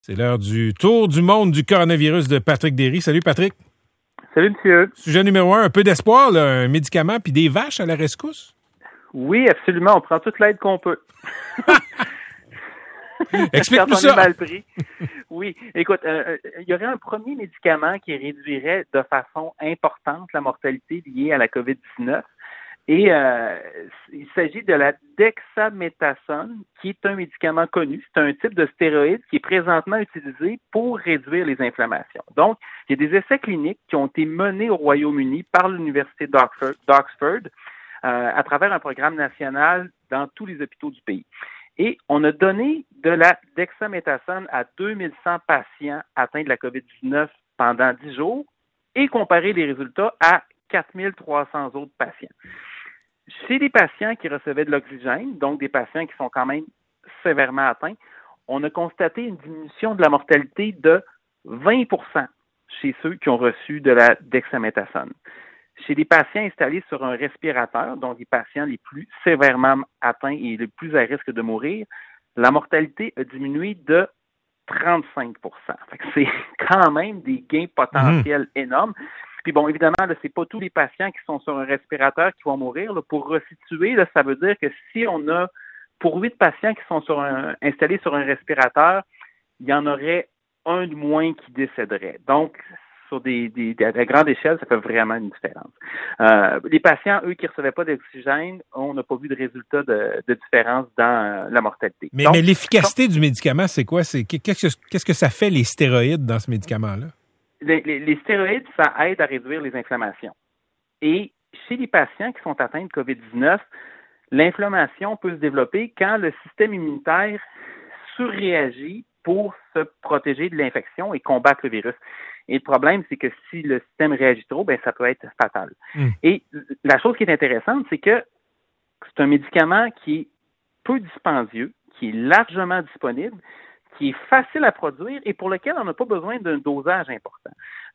C'est l'heure du tour du monde du coronavirus de Patrick Derry. Salut Patrick. Salut monsieur. Sujet numéro 1, un peu d'espoir, là, un médicament puis des vaches à la rescousse. Oui, absolument. On prend toute l'aide qu'on peut. Explique-nous ça. Quand on est ça. mal pris. Oui. Écoute, il y aurait un premier médicament qui réduirait de façon importante la mortalité liée à la COVID-19. Et il s'agit de la dexaméthasone, qui est un médicament connu. C'est un type de stéroïde qui est présentement utilisé pour réduire les inflammations. Donc, il y a des essais cliniques qui ont été menés au Royaume-Uni par l'Université d'Oxford à travers un programme national dans tous les hôpitaux du pays. Et on a donné de la dexaméthasone à 2100 patients atteints de la COVID-19 pendant 10 jours et comparé les résultats à 4300 autres patients. Chez les patients qui recevaient de l'oxygène, donc des patients qui sont quand même sévèrement atteints, on a constaté une diminution de la mortalité de 20 % chez ceux qui ont reçu de la dexaméthasone. Chez les patients installés sur un respirateur, donc les patients les plus sévèrement atteints et les plus à risque de mourir, la mortalité a diminué de 35 %. Fait que c'est quand même des gains potentiels énormes. Puis bon, évidemment, là, c'est pas tous les patients qui sont sur un respirateur qui vont mourir. Là. Pour resituer, là, ça veut dire que si on a, pour 8 patients qui sont installés sur un respirateur, il y en aurait un de moins qui décéderait. Donc, sur à grande échelle, ça fait vraiment une différence. Les patients, eux, qui ne recevaient pas d'oxygène, on n'a pas vu de résultat de différence dans la mortalité. Mais l'efficacité du médicament, c'est quoi? Qu'est-ce que ça fait, les stéroïdes, dans ce médicament-là? Les stéroïdes, ça aide à réduire les inflammations. Et chez les patients qui sont atteints de COVID-19, l'inflammation peut se développer quand le système immunitaire surréagit pour se protéger de l'infection et combattre le virus. Et le problème, c'est que si le système réagit trop, ben ça peut être fatal. Et la chose qui est intéressante, c'est que c'est un médicament qui est peu dispendieux, qui est largement disponible, qui est facile à produire et pour lequel on n'a pas besoin d'un dosage important.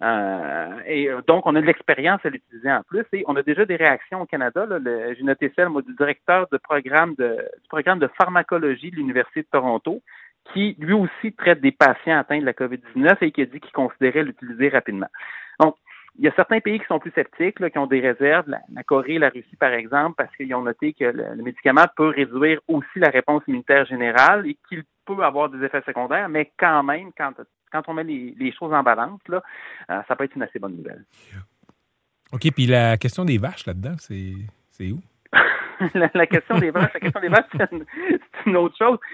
Et donc, on a de l'expérience à l'utiliser en plus et on a déjà des réactions au Canada. J'ai noté celle, moi, du directeur du programme de pharmacologie de l'Université de Toronto, qui lui aussi traite des patients atteints de la COVID-19 et qui a dit qu'il considérait l'utiliser rapidement. Donc, il y a certains pays qui sont plus sceptiques, là, qui ont des réserves, la Corée, la Russie, par exemple, parce qu'ils ont noté que le médicament peut réduire aussi la réponse immunitaire générale et qu'il peut avoir des effets secondaires, mais quand même, quand on met les choses en balance, là, ça peut être une assez bonne nouvelle. OK, puis la question des vaches là-dedans, c'est où? La question des vaches, c'est une autre chose.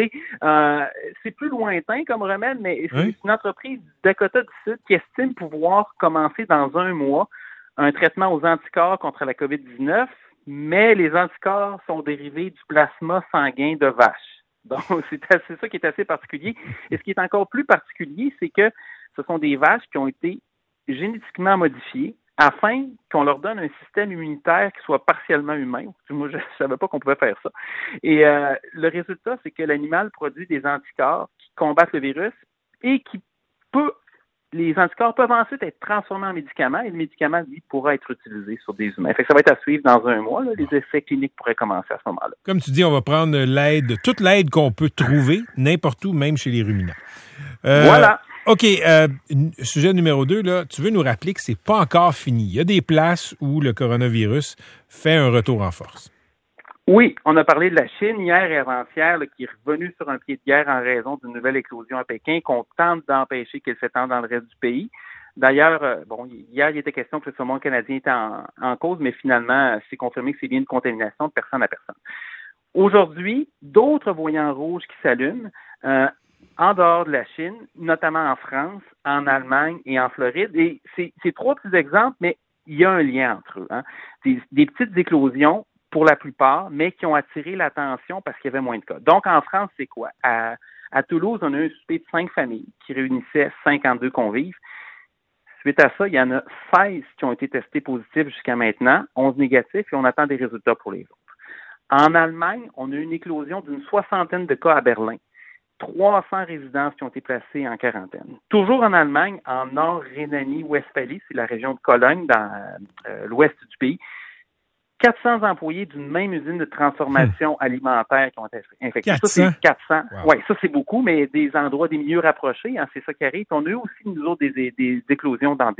C'est plus lointain comme remède, mais c'est une entreprise du Dakota du Sud qui estime pouvoir commencer dans 1 mois un traitement aux anticorps contre la COVID-19, mais les anticorps sont dérivés du plasma sanguin de vache. Donc, c'est ça qui est assez particulier. Et ce qui est encore plus particulier, c'est que ce sont des vaches qui ont été génétiquement modifiées afin qu'on leur donne un système immunitaire qui soit partiellement humain. Moi, je ne savais pas qu'on pouvait faire ça. Et le résultat, c'est que l'animal produit des anticorps qui combattent le virus et les anticorps peuvent ensuite être transformés en médicaments et le médicament, lui, pourra être utilisé sur des humains. Fait que ça va être à suivre dans 1 mois. Là, les essais cliniques pourraient commencer à ce moment-là. Comme tu dis, on va prendre toute l'aide qu'on peut trouver, n'importe où, même chez les ruminants. Voilà. OK, sujet numéro 2, là, tu veux nous rappeler que c'est pas encore fini. Il y a des places où le coronavirus fait un retour en force. Oui, on a parlé de la Chine hier et avant-hier, qui est revenue sur un pied de guerre en raison d'une nouvelle éclosion à Pékin qu'on tente d'empêcher qu'elle s'étende dans le reste du pays. D'ailleurs, hier, il était question que le saumon canadien était en cause, mais finalement, c'est confirmé que c'est bien une contamination de personne à personne. Aujourd'hui, d'autres voyants rouges qui s'allument en dehors de la Chine, notamment en France, en Allemagne et en Floride. Et c'est 3 petits exemples, mais il y a un lien entre eux. Hein. Des petites éclosions, pour la plupart, mais qui ont attiré l'attention parce qu'il y avait moins de cas. Donc, en France, c'est quoi? À Toulouse, on a eu un souper de 5 familles qui réunissait 52 convives. Suite à ça, il y en a 16 qui ont été testés positifs jusqu'à maintenant, 11 négatifs, et on attend des résultats pour les autres. En Allemagne, on a eu une éclosion d'une 60aine de cas à Berlin. 300 résidences qui ont été placées en quarantaine. Toujours en Allemagne, en Nord-Rhénanie-Westphalie, c'est la région de Cologne, dans l'ouest du pays, 400 employés d'une même usine de transformation alimentaire qui ont été infectés. 400? Ça, c'est 400. Wow. Oui, ça, c'est beaucoup, mais des endroits, des milieux rapprochés, hein, c'est ça qui arrive. Puis on a eu aussi, nous autres, des éclosions dans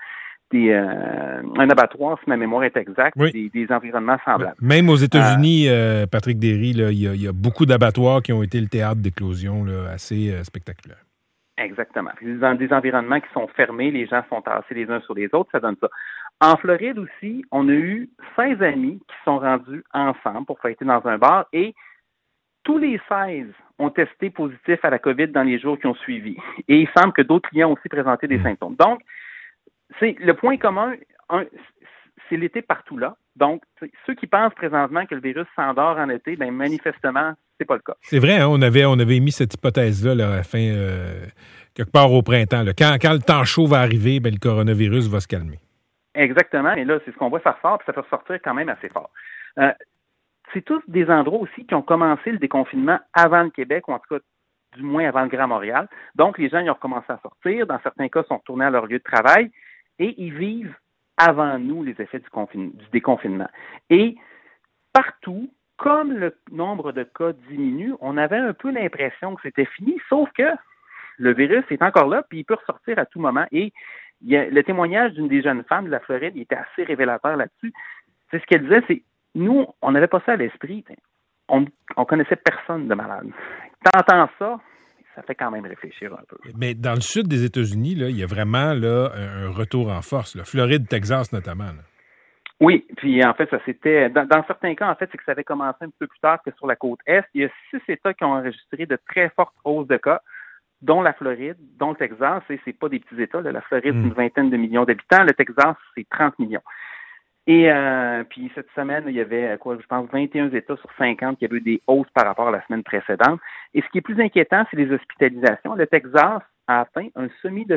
un abattoir, si ma mémoire est exacte, oui. des environnements semblables. Même aux États-Unis, Patrick Derry, il y a beaucoup d'abattoirs qui ont été le théâtre d'éclosions assez spectaculaires. Exactement. Dans des environnements qui sont fermés, les gens sont tassés les uns sur les autres, ça donne ça. En Floride aussi, on a eu 16 amis qui sont rendus ensemble pour fêter dans un bar et tous les 16 ont testé positif à la COVID dans les jours qui ont suivi. Et il semble que d'autres clients ont aussi présenté des symptômes. Donc, c'est le point commun, c'est l'été partout là. Donc, ceux qui pensent présentement que le virus s'endort en été, bien, manifestement, c'est pas le cas. C'est vrai, hein, on avait émis cette hypothèse-là là, à la fin, quelque part au printemps. Là. Quand le temps chaud va arriver, bien, le coronavirus va se calmer. Exactement, et là, c'est ce qu'on voit, ça ressort, puis ça peut ressortir quand même assez fort. C'est tous des endroits aussi qui ont commencé le déconfinement avant le Québec, ou en tout cas, du moins avant le Grand Montréal. Donc, les gens, ils ont recommencé à sortir. Dans certains cas, sont retournés à leur lieu de travail et ils vivent avant nous les effets du déconfinement. Et partout, comme le nombre de cas diminue, on avait un peu l'impression que c'était fini, sauf que le virus est encore là, puis il peut ressortir à tout moment. Et le témoignage d'une des jeunes femmes de la Floride, il était assez révélateur là-dessus. C'est ce qu'elle disait, c'est nous, on n'avait pas ça à l'esprit. On connaissait personne de malade. T'entends ça, ça fait quand même réfléchir un peu. Mais dans le sud des États-Unis, là, il y a vraiment là, un retour en force. Là. Floride, Texas notamment. Là. Oui, puis en fait, ça c'était. Dans certains cas, en fait, c'est que ça avait commencé un petit peu plus tard que sur la côte Est. Il y a 6 États qui ont enregistré de très fortes hausses de cas, dont la Floride, dont le Texas, et c'est pas des petits États. Là. La Floride, c'est une vingtaine de millions d'habitants. Le Texas, c'est 30 millions. Et puis cette semaine, il y avait, je pense, 21 États sur 50 qui avaient eu des hausses par rapport à la semaine précédente. Et ce qui est plus inquiétant, c'est les hospitalisations. Le Texas a atteint un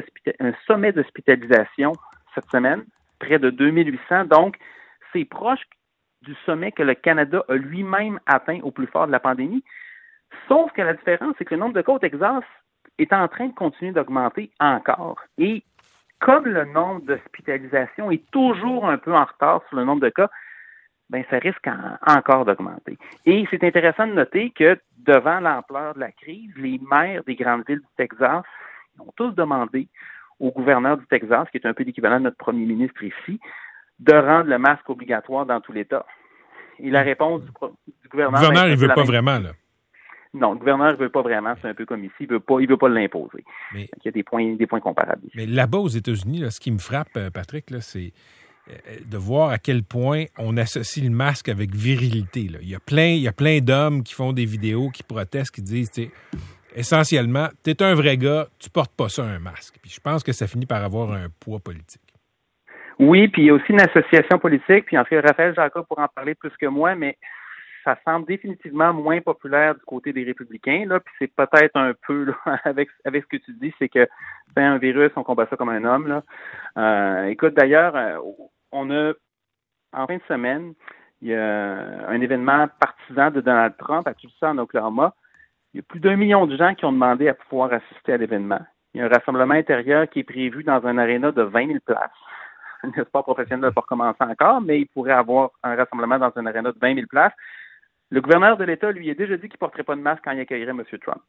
sommet d'hospitalisation cette semaine, près de 2800. Donc, c'est proche du sommet que le Canada a lui-même atteint au plus fort de la pandémie. Sauf que la différence, c'est que le nombre de cas au Texas est en train de continuer d'augmenter encore. Et comme le nombre d'hospitalisations est toujours un peu en retard sur le nombre de cas, ben ça risque encore d'augmenter. Et c'est intéressant de noter que devant l'ampleur de la crise, les maires des grandes villes du Texas ont tous demandé au gouverneur du Texas, qui est un peu l'équivalent de notre premier ministre ici, de rendre le masque obligatoire dans tout l'État. Et la réponse du gouverneur... Le gouverneur, il ne veut pas vraiment, là. Non, le gouverneur ne veut pas vraiment, c'est un peu comme ici, il veut pas l'imposer. Mais il y a des points comparables ici. Mais là-bas aux États-Unis, là, ce qui me frappe, Patrick, là, c'est de voir à quel point on associe le masque avec virilité. Là. Il y a plein d'hommes qui font des vidéos, qui protestent, qui disent, essentiellement, t'es un vrai gars, tu portes pas ça un masque. Puis je pense que ça finit par avoir un poids politique. Oui, puis il y a aussi une association politique, puis en fait, Raphaël Jacob pourra en parler plus que moi, mais ça semble définitivement moins populaire du côté des républicains, là, puis c'est peut-être un peu, là, avec ce que tu dis, c'est que c'est un virus, on combat ça comme un homme, là. Écoute, d'ailleurs, on a, en fin de semaine, il y a un événement partisan de Donald Trump à Tulsa, en Oklahoma. Il y a plus d'1 million de gens qui ont demandé à pouvoir assister à l'événement. Il y a un rassemblement intérieur qui est prévu dans un aréna de 20 000 places. Le sport professionnel n'a pas recommencé encore, mais il pourrait avoir un rassemblement dans un aréna de 20 000 places. Le gouverneur de l'État, lui, a déjà dit qu'il ne porterait pas de masque quand il accueillerait M. Trump.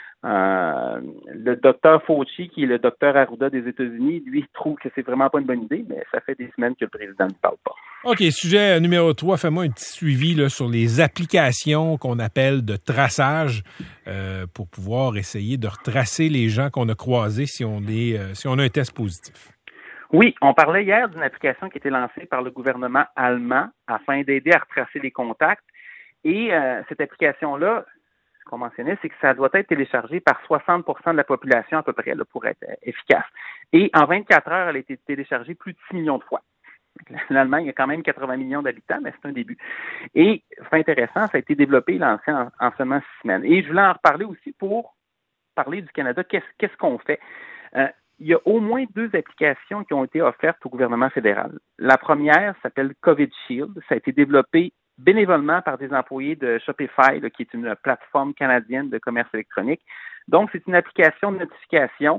Le docteur Fauci, qui est le docteur Arruda des États-Unis, lui, trouve que c'est vraiment pas une bonne idée, mais ça fait des semaines que le président ne parle pas. OK, sujet numéro 3, fais-moi un petit suivi là, sur les applications qu'on appelle de traçage pour pouvoir essayer de retracer les gens qu'on a croisés si on a un test positif. Oui, on parlait hier d'une application qui a été lancée par le gouvernement allemand afin d'aider à retracer les contacts. Et cette application-là, ce qu'on mentionnait, c'est que ça doit être téléchargé par 60% de la population à peu près là, pour être efficace. Et en 24 heures, elle a été téléchargée plus de 6 millions de fois. L'Allemagne a quand même 80 millions d'habitants, mais c'est un début. Et c'est intéressant, ça a été développé et lancé en seulement 6 semaines. Et je voulais en reparler aussi pour parler du Canada. Qu'est-ce qu'on fait? Il y a au moins 2 applications qui ont été offertes au gouvernement fédéral. La première s'appelle COVID Shield. Ça a été développé bénévolement par des employés de Shopify, là, qui est une plateforme canadienne de commerce électronique. Donc, c'est une application de notification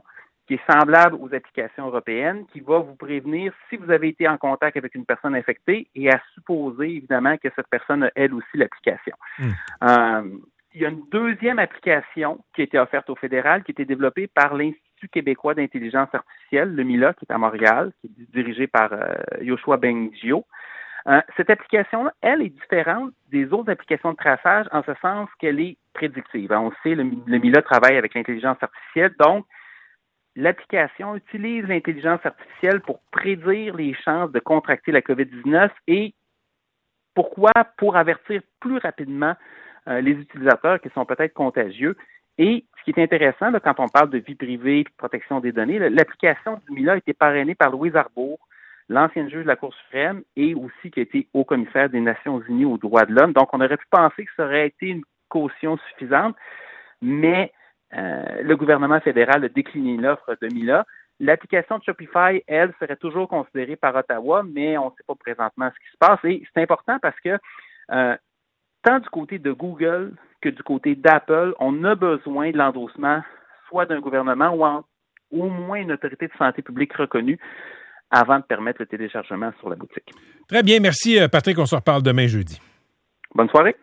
qui est semblable aux applications européennes, qui va vous prévenir si vous avez été en contact avec une personne infectée et à supposer, évidemment, que cette personne a, elle aussi, l'application. Il y a une deuxième application qui a été offerte au fédéral, qui a été développée par l'Institut québécois d'intelligence artificielle, le MILA, qui est à Montréal, qui est dirigé par Yoshua Bengio. Cette application, elle, est différente des autres applications de traçage en ce sens qu'elle est prédictive. On sait, le MILA travaille avec l'intelligence artificielle, donc l'application utilise l'intelligence artificielle pour prédire les chances de contracter la COVID-19 et pourquoi? Pour avertir plus rapidement les utilisateurs qui sont peut-être contagieux. Et ce qui est intéressant, là, quand on parle de vie privée et de protection des données, l'application du MILA a été parrainée par Louise Arbour, l'ancienne juge de la Cour suprême et aussi qui a été haut-commissaire des Nations unies aux droits de l'homme. Donc, on aurait pu penser que ça aurait été une caution suffisante, mais le gouvernement fédéral a décliné l'offre de MILA. L'application de Shopify, elle, serait toujours considérée par Ottawa, mais on ne sait pas présentement ce qui se passe. Et c'est important parce que tant du côté de Google que du côté d'Apple, on a besoin de l'endossement soit d'un gouvernement ou au moins une autorité de santé publique reconnue avant de permettre le téléchargement sur la boutique. Très bien. Merci, Patrick. On se reparle demain jeudi. Bonne soirée.